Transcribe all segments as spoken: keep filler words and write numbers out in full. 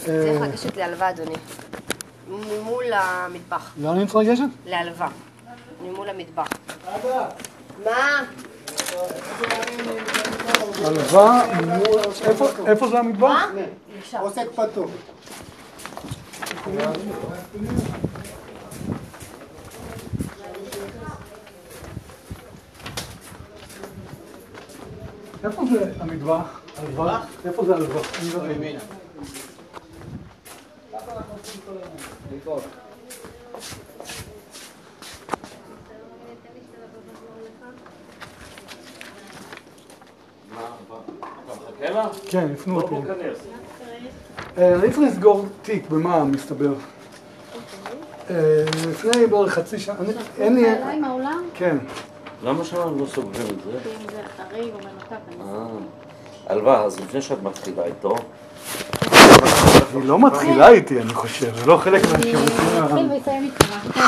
צריך לגשת להלווה, אדוני. ממול המטבח. לאן אני צריך לגשת? להלווה. ממול המטבח. מה? הלווה, איפה זה המטבח? מה? עוסק פטור. איפה זה המטבח? הלווה? איפה זה הלווה? אני לא יודע. כן, יפנו אותי. אני צריך לסגור תיק במע"מ, מסתבר. לפני בערך חצי שעה, אין לי... אתה עליי מהעולם? כן. למה שאנחנו לא סוגרים את זה? כי אם זה חריג או מנותק. הלוואה, אז לפני שאת מתחילה איתו... היא לא מתחילה איתי, אני חושב, זה לא חלק מהשירותים. אני אתחיל ויסיים איתך.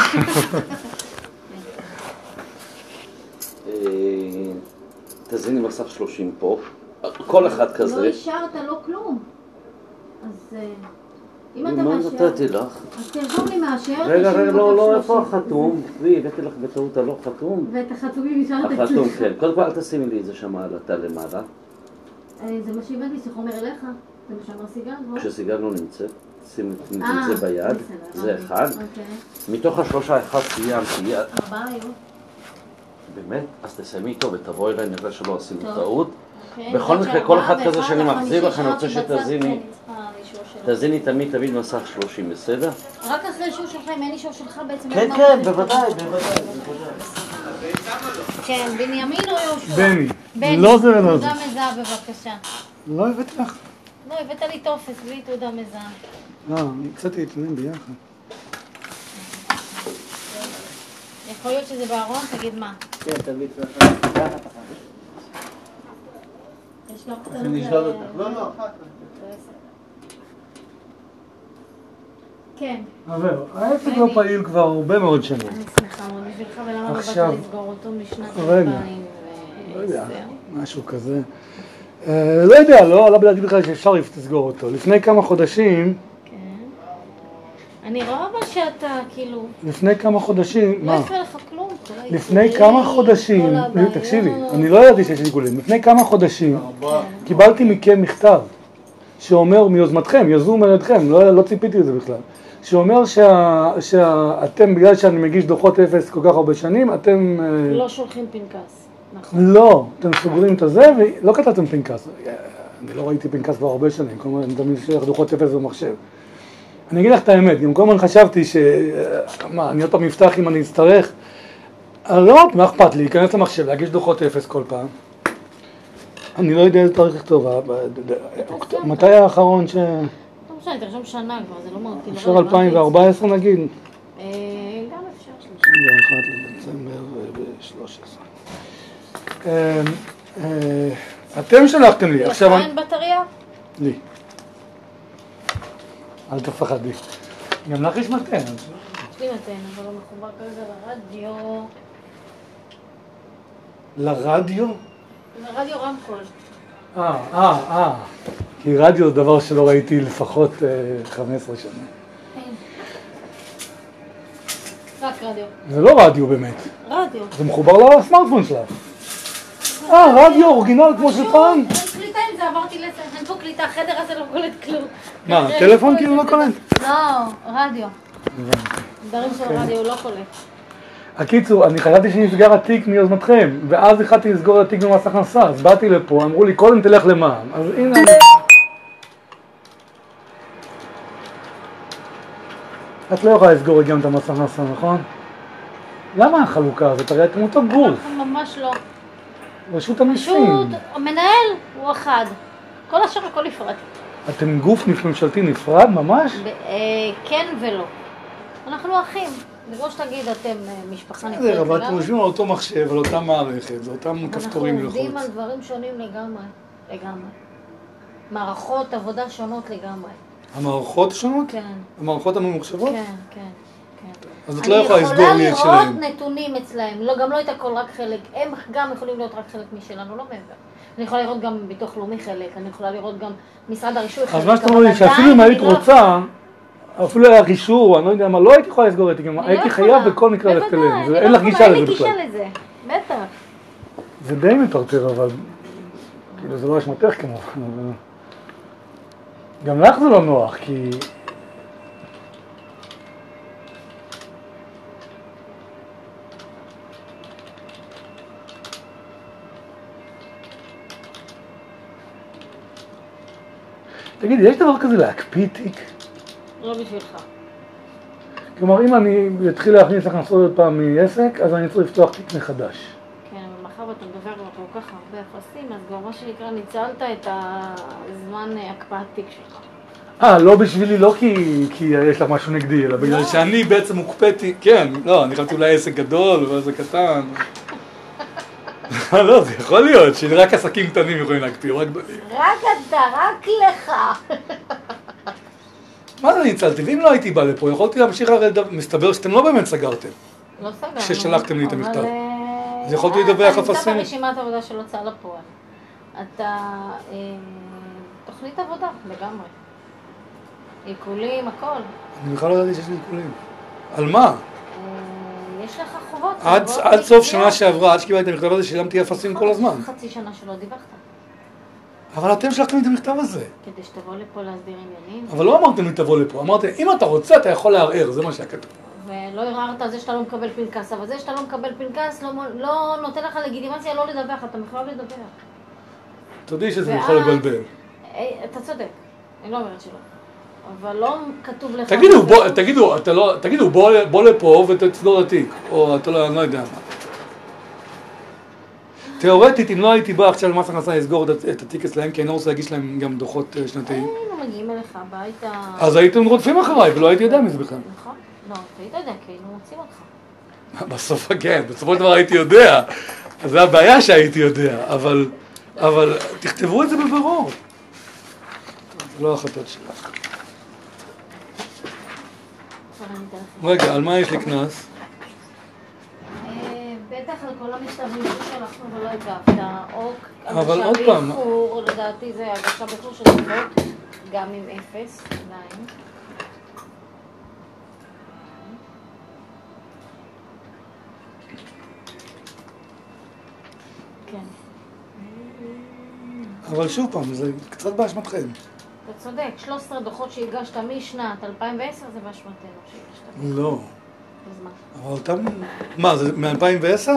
תזיני מסך שלושים פה, כל אחד כזה. לא השארת, לא כלום. אז אם אתה מה מאשר... נתתי לך? אז תרשום לי מאשר. רגע, רגע, לא, לא, איפה החתום? וי, הבאתי לך בטעות הלא חתום. ואת החתומים השארת אצלך. החתום, כן. קודם כל, אל תשימי לי את זה שם על התא למעלה. זה מה שהבאתי, שחומר אליך. זה מה שאמר סיגל, כשסיגל לא נמצאת, שימי את זה ביד. זה אחד. אוקיי. מתוך השלושה, אחד סיימתי. ארבעה היו. באמת? אז תסיימי איתו ותבואי אליי, נראה שלא עשינו טעות. אוקיי. בכל מקרה, כל אחד כזה שאני מחזיר לך, אני רוצה שתזיני. שתזיני. תזיני תמיד תמיד מסך שלושים, בסדר? רק אחרי אישור שלך, אם אין אישור שלך בעצם... כן, כן, בוודאי, בוודאי. כן, בנימין או יהושע? בני. בני. לא זה ולא זה. תעודה מזהה בבקשה. לא הבאתי לך. לא, הבאת לי טופס בלי תעודה מזהה. לא, אני קצת התנאים ביחד. יכול להיות שזה בארון, תגיד מה. כן, תביא את זה. יש לו קצת... אני אשאל אותך. לא, לא, אחת. כן. אבל העסק לא פעיל כבר הרבה מאוד שנים. אני שמחה מאוד בשבילך, ולמה לא באת עכשיו- לסגור אותו משנת רגע. אלפיים לא יודע, ועשר? משהו כזה. אה, לא יודע, לא עלה בלהגיד לך שאפשר לסגור אותו. לפני כמה חודשים, כן. אני רואה אבל שאתה כאילו... לפני כמה חודשים, לא מה? יפה לך כלום. כל לפני העיגולים, כמה חודשים, כל הבעיות. תקשיבי, אני לא ידעתי שיש עיגולים. לפני כמה חודשים קיבלתי מכם מכתב שאומר מיוזמתכם, יזום על ידכם, לא, לא ציפיתי לזה בכלל, שאומר שה, שאתם, בגלל שאני מגיש דוחות אפס כל כך הרבה שנים, אתם... אה, לא שולחים פנקס. נכון. לא, אתם סוגרים את הזה ולא כתבתם פנקס. אני לא ראיתי פנקס כבר הרבה שנים, כלומר אני תמיד שולח דוחות אפס במחשב. אני אגיד לך את האמת, גם כל הזמן חשבתי ש... מה, אני עוד פעם אפתח אם אני אצטרך. לא, מה אכפת לי, להיכנס למחשב, להגיש דוחות אפס כל פעם. אני לא יודע איזה תאריך לכתוב, מתי האחרון ש... לא משנה, תרשום שנה כבר, זה לא מהותי. אפשר אלפיים וארבע עשרה נגיד? אה, גם אפשר שלושים. שלושים ואחד לדצמבר ב-שלוש עשרה. אה, אה, אתם שלחתם לי, עכשיו... לך אין בטריה? לי. אל תפחדי. גם לך יש מתן. יש לי מתן, אבל הוא מחובר כזה לרדיו. לרדיו? לרדיו רמקול. אה, אה, אה. כי רדיו זה דבר שלא ראיתי לפחות חמש עשרה שנה. אין. רק רדיו. זה לא רדיו באמת. רדיו. זה מחובר לסמארטפון שלך. אה, רדיו אורגינל כמו של פעם? אין קליטה עם זה, עברתי לזה. אין פה קליטה, החדר הזה לא קולט כלום. מה, טלפון כאילו לא קולט? לא, רדיו. דברים של רדיו הוא לא קולט. הקיצור, אני חשבתי שנסגר התיק מיוזמתכם, ואז החלטתי לסגור את התיק במס הכנסה, אז באתי לפה, אמרו לי קודם תלך למע"מ, אז הנה... את לא יכולה לסגור גם את המס הכנסה, נכון? למה החלוקה הזאת? הרי אתם אותו גוף. אנחנו ממש לא. רשות המיסים. פשוט, המנהל הוא אחד. כל השאר הכל נפרד. אתם גוף ממשלתי נפרד ממש? כן ולא. אנחנו אחים. בגלל שתגיד, אתם משפחה נפרדת בסדר, אבל אתם לגמרי. יושבים על אותו מחשב, על אותה מערכת, זה אותם כפתורים ללחוץ. אנחנו עובדים על דברים שונים לגמרי. לגמרי. מערכות עבודה שונות לגמרי. המערכות שונות? כן. המערכות הממוחשבות? כן, כן, כן. אז את לא יכולה לסגור לי את שלהם. אני יכולה לראות נתונים אצלהם, לא, גם לא את הכל, רק חלק. הם גם יכולים להיות רק חלק משלנו, לא מעבר. אני יכולה לראות גם ביטוח לאומי חלק, אני יכולה לראות גם משרד הרישוי חלק. אז מה שאתה אומר, שאפילו אם היית רוצה, אפילו היה רישור, אני לא יודע מה, לא הייתי יכולה לסגור את זה, הייתי חייב בכל מקרה ללכת אליהם, אין לך גישה לזה בכלל. אין לי גישה לזה, בטח. זה די מטרטר, אבל כאילו זה לא אשמתך כמובן, אבל גם לך זה לא נוח, כי תגידי, יש דבר כזה להקפיא תיק? לא בשבילך. כלומר, אם אני אתחיל להכניס הכנסות עוד פעם מעסק, אז אני צריך לפתוח תיק מחדש. כן, אבל מאחר ואתה מדבר כבר כל כך הרבה יחסים, אז כבר מה שנקרא, ניצלת את הזמן הקפאת תיק שלך. אה, לא בשבילי, לא כי, כי יש לך משהו נגדי, אלא בגלל שאני בעצם מוקפאתי, כן, לא, אני חשבתי אולי עסק גדול, אבל זה קטן. לא, זה יכול להיות, שרק עסקים קטנים יכולים להקפיא, רק גדולים. רק אתה, רק לך. מה זה ניצלתי? ואם לא הייתי בא לפה, יכולתי להמשיך הרי לדבר, מסתבר שאתם לא באמת סגרתם. לא סגרנו. כששלחתם לי את המכתב. אבל... אז יכולתי לדווח אתה נמצא אפסים. ברשימת עבודה של הוצאה לפועל. אתה... תוכנית עבודה, לגמרי. עיקולים, הכל. אני בכלל לא ידעתי שיש לי עיקולים. על מה? יש לך חובות. עד, עד סוף שנה שעברה, עד שקיבלתי את המכתב הזה, שילמתי אפסים כל הזמן. חצי שנה שלא דיווחת. אבל אתם שלחתם לי את המכתב הזה. כדי שתבוא לפה להסדיר עניינים. אבל לא אמרתם לי תבוא לפה, אמרתם, אם אתה רוצה אתה יכול לערער, זה מה שהיה כתוב. ולא ערערת על זה שאתה לא מקבל פנקס, אבל זה שאתה לא מקבל פנקס לא, לא נותן לך לגיטימציה לא לדווח, אתה מחויב לדווח. תודי שזה יכול לבלבל. אתה צודק, אני לא אומרת שלא. אבל לא כתוב לך... תגידו, בוא, תגידו, אתה לא, תגידו, בוא, בוא לפה ותצדור לתיק, או אתה לא, אני לא יודע מה. תיאורטית, אם לא הייתי בא עכשיו למס הכנסה לסגור את התיק אצלהם, כי אני לא רוצה להגיש להם גם דוחות שנתיים. היינו מגיעים אליך הביתה... אז הייתם רודפים אחריי, ולא הייתי יודע מזה בכלל. נכון, לא, היית יודע, כי היינו מוצאים אותך. בסוף, כן, בסופו של דבר הייתי יודע. אז זה הבעיה שהייתי יודע, אבל, אבל תכתבו את זה בברור. זה לא החלטות שלך. רגע, על מה יש לי כנס? בטח על כל המכתבים ששלחנו ולא הגבת, או אבל עוד הגשה פעם. באיחור, לדעתי זה הגשה באיחור של דקות, גם עם אפס, עדיין. כן. אבל שוב פעם, זה קצת באשמתכם. אתה צודק, שלוש עשרה דוחות שהגשת משנת אלפיים ועשר זה באשמתנו שהגשת. לא. אז מה? אבל אותם... מה, זה מ-אלפיים ועשר?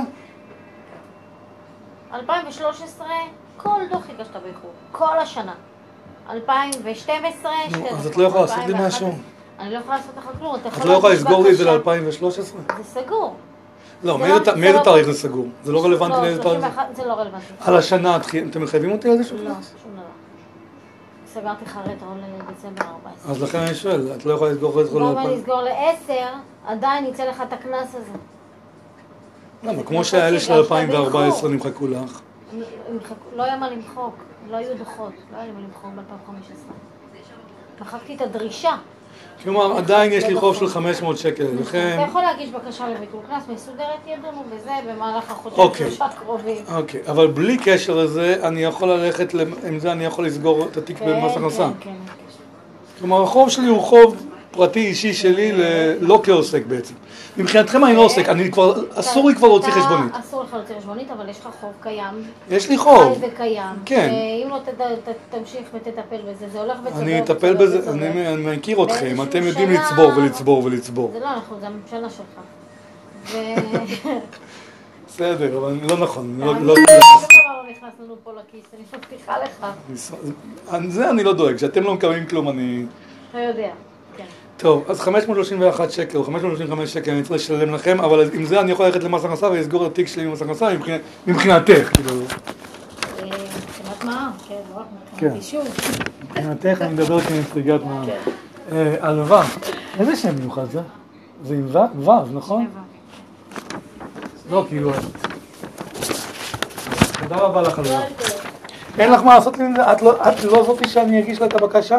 אלפיים ושלוש עשרה, כל דוח הגשת באיחור, כל השנה. אלפיים ושתים עשרה, שתי דוחות. אז את לא יכולה לעשות לי משהו? אני לא יכולה לעשות לך כלום. את לא יכולה לסגור לי את זה ל-אלפיים ושלוש עשרה? זה סגור. לא, מאיזה תאריך זה סגור? זה לא רלוונטי לאיזה תאריך? זה לא רלוונטי. על השנה, אתם מחייבים אותי על זה שוב? לא, שום דבר. סגרתי לך רטרו לדצמבר ארבע עשרה. אז לכן אני שואל, את לא יכולה לסגור רטרו גם ל-אלפיים? אם אני אסגור לעשר, עדיין יצא לך את הקנס הזה. למה? כמו שהאלה של אלפיים וארבע עשרה נמחקו לך. לא היה מה למחוק, לא היו דוחות, לא היה לי מה למחוק ב-אלפיים וחמש עשרה. מחקתי את הדרישה. כלומר, עדיין יש לי חוב של חמש מאות שקל, לכן... אתה יכול להגיש בקשה לביטול קנס מסודרת, ידונו בזה במהלך החודשיים שלושה קרובים. אוקיי, אבל בלי קשר לזה, אני יכול ללכת, עם זה אני יכול לסגור את התיק במס הכנסה. כן, כן, כן. כלומר, החוב שלי הוא חוב פרטי אישי שלי, לא כעוסק בעצם. מבחינתכם אני לא עוסק, אני כבר, אסור לי כבר להוציא חשבונית. אסור לך להוציא חשבונית, אבל יש לך חוב קיים. יש לי חוב. חי וקיים. כן. אם לא תמשיך ותטפל בזה, זה הולך וצודק. אני אטפל בזה, אני מכיר אתכם, אתם יודעים לצבור ולצבור ולצבור. זה לא אנחנו, זה הממשלה שלך. בסדר, אבל לא נכון. לא נכנס לנו פה לכיס, אני מבטיחה לך. זה אני לא דואג, שאתם לא מקבלים כלום, אני... אתה יודע, כן. טוב, אז חמש מאות שלושים ואחת שקל או חמש מאות שלושים וחמש שקל אני צריך לשלם לכם, אבל עם זה אני יכול ללכת למס הכנסה ולסגור את התיק שלי במס הכנסה מבחינתך, כאילו. מבחינת מה? כן, לא רק מבחינת אישור. מבחינתך אני מדבר כנציגת מה... הלווה, איזה שם מיוחד זה? זה עם ו', נכון? לא, כאילו... תודה רבה לך הלווה. אין לך מה לעשות לי עם זה? את לא זאתי שאני אגיש לה את הבקשה?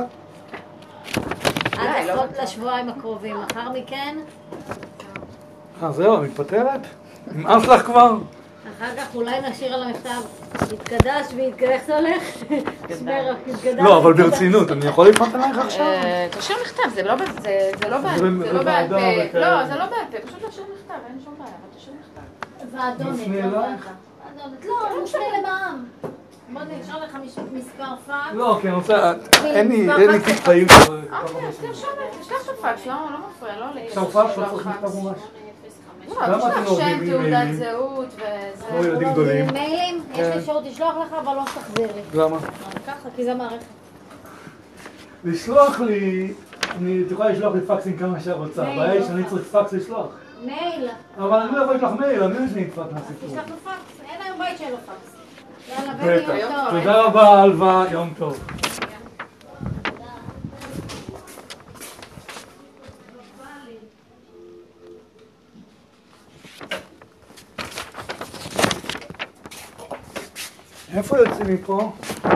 עד לעשות לשבועיים הקרובים, אחר מכן... אה, זהו, מתפטרת? נמאס לך כבר? אחר כך אולי נשאיר על המכתב, התקדש והתקדש, איך זה הולך? שמרח, התקדש. לא, אבל ברצינות, אני יכול לפנות עלייך עכשיו? תשאיר מכתב, זה לא בעל פה, זה לא בעל פה, לא, זה לא בעל פה, פשוט תשאיר מכתב, אין שום בעיה, אבל תשאיר מכתב. ועדונת, לא ועדה. לא, לא משנה למע"מ. בוא נשאר לך מספר פאקס. לא, כי אני רוצה, אין לי תיק חיים. אוקיי, אז תרשום, תשלח את הפאקס, לא מפריע, לא עולה. עכשיו פאקס, לא צריך מכתב ממש. לא, תשלח שם, תעודת זהות וזה. כמו ילדים גדולים. מיילים, יש לי אפשרות לשלוח לך, אבל לא תחזיר לי. למה? ככה, כי זה מערכת. לשלוח לי, אני תוכל לשלוח לי פאקסים כמה שאת רוצה, הבעיה היא שאני צריך פאקס לשלוח. מייל. אבל אני לא יכול לשלוח מייל, אני יודע שאני נדפק מהסיפור. תשלח לו פאקס, אין היום בית שאין לו פאקס. יאללה, בני, יום טוב. תודה רבה, אלווה, יום טוב. איפה יוצאים מפה?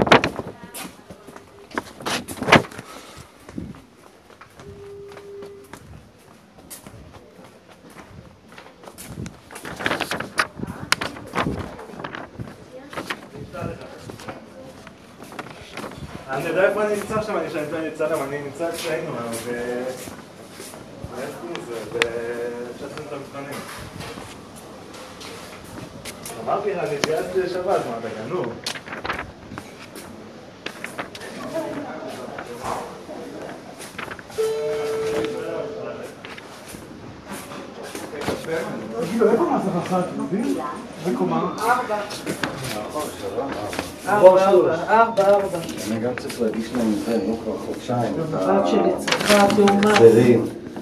אני יודע איפה אני נמצא שם, אני שאני נמצא שם, אני נמצא אצלנו, ו... איך קוראים לזה? ושעשינו את המבחנים. אמרתי לך, אני תהיה שבת, מה אתה גנוב? תגידו, איפה מסך אחת? יודעים? בקומה? ארבע. ארבע, ארבע, ארבע. אני גם צריך להגיש להם את זה, לא כבר חודשיים. הבת שלי צריכה תאומה. החזרים.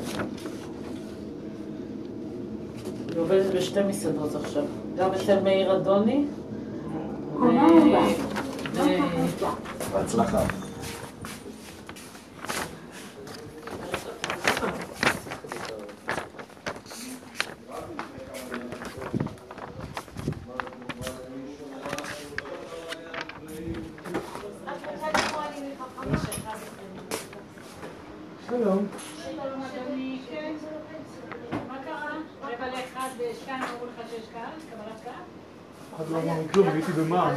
היא עובדת בשתי מסעדות עכשיו. גם אצל מאיר אדוני. בהצלחה. שלום. שלום אדוני, כן. מה קרה? רבע לאחד ושתיים אמרו לך שיש קהל? קבלת קהל? אחד לא אמר לי כלום, הייתי במע"מ.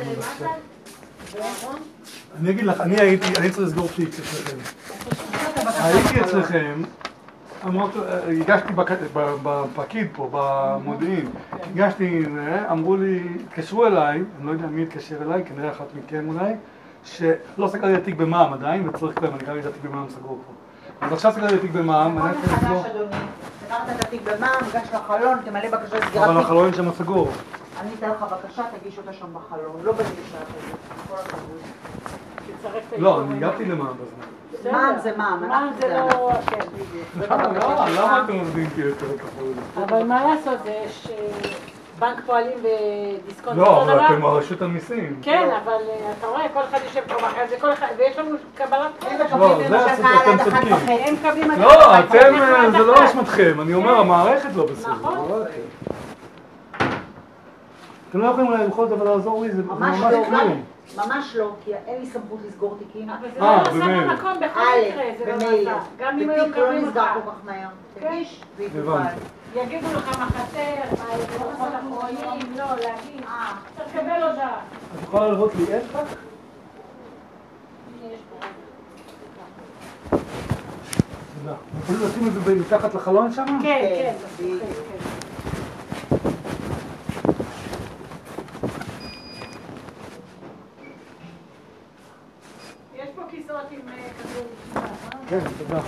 אני אגיד לך, אני הייתי, אני צריך לסגור תיק אצלכם. הייתי אצלכם, הגשתי בפקיד פה, במודיעין, הגשתי, אמרו לי, התקשרו אליי, אני לא יודע מי התקשר אליי, כנראה אחת מכם אולי, שלא סגרתי את התיק במע"מ עדיין, וצריך להם, אני גם יודע תיק במע"מ סגור פה. אז עכשיו סגרתי את התיק במע"מ, אני חדש אדוני, סגרת את התיק במע"מ, גש לחלון, תמלא בקשה סגירת תיק. אבל החלון שם סגור. אני אתן לך בקשה, תגיש אותה שם בחלון, לא בדרישה כזאת, כל הכבוד. לא, אני הגעתי למע"מ בזמן. מע"מ זה מע"מ, מע"מ זה לא אתם, בדיוק. למה אתם עובדים כיותר כפול? אבל מה לעשות, יש בנק פועלים ודיסקונט. לא, אבל אתם הרשות המיסים. כן, אבל אתה רואה, כל אחד יושב פה מאחר, זה כל אחד, ויש לנו קבלת קהל. לא, זה אתם צודקים. הם מקבלים... לא, אתם, זה לא אשמתכם, אני אומר, המערכת לא בסדר. אתם לא יכולים אולי בכל דבר לעזור לי, זה ממש כלום. ממש לא, כי אין לי סמכות לסגור תיקים. אבל זה לא נוסע במקום בכל מקרה, זה לא נוסע. גם אם היו ותיק לא מקבלים נסגר אותך. כל כך מהר. תגיש ויטופל. יגידו לך מחתר, מה ידוחות אחרונים, לא, להגיד. צריך לקבל הודעה. את יכולה לראות לי איך? תודה. יכולים לשים את זה מתחת לחלון שם? כן, כן. יש פה כיסאות עם כזה... כן, תודה.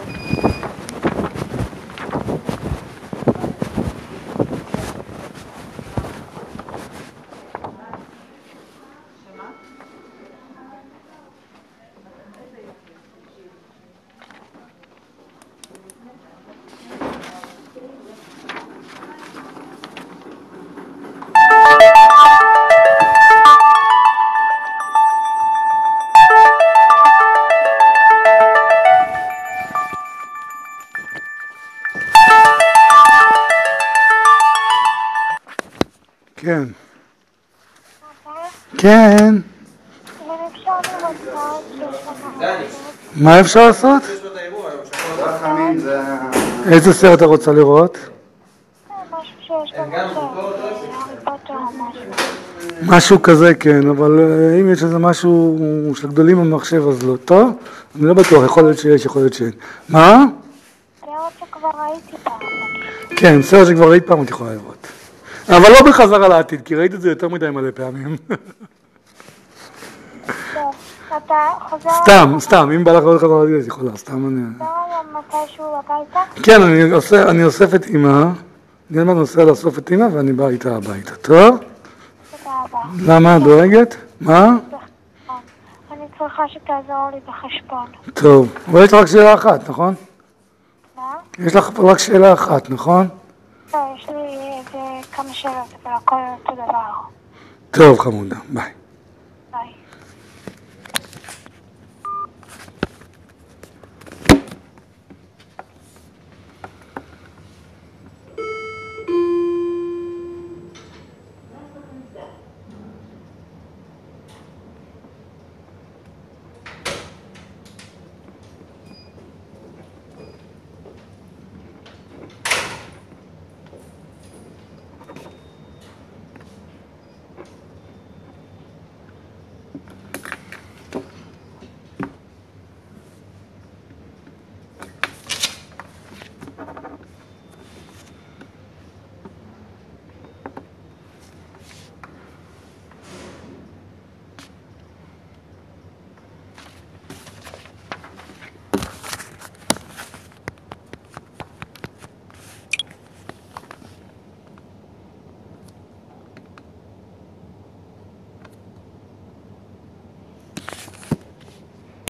כן. כן. מה אפשר לעשות? איזה סרט אתה רוצה לראות? משהו שיש לנו סרט, הארי פוטר או משהו. משהו כזה, כן, אבל אם יש איזה משהו של גדולים במחשב, אז לא. טוב? אני לא בטוח, יכול להיות שיש, יכול להיות שאין. מה? סרט שכבר ראיתי פעם. כן, סרט שכבר ראית פעם, את יכולה לראות. אבל לא בחזרה לעתיד, כי ראית את זה יותר מדי מלא פעמים. טוב, אתה חוזר... סתם, סתם, אם בא לך לא לחזרה לעתיד, אז יכולה, סתם אני... חוזר היום מתישהו הביתה? כן, אני עושה, אני אוסף את אמא, אני אומר, נוסע לאסוף את אמא, ואני בא איתה הביתה, טוב? תודה רבה. למה, דואגת? מה? אני צריכה שתעזור לי בחשבון. טוב, אבל יש לך רק שאלה אחת, נכון? מה? יש לך רק שאלה אחת, נכון? לא, יש לי איזה כמה שאלות, אבל הכל אותו דבר. טוב, חמודה, ביי.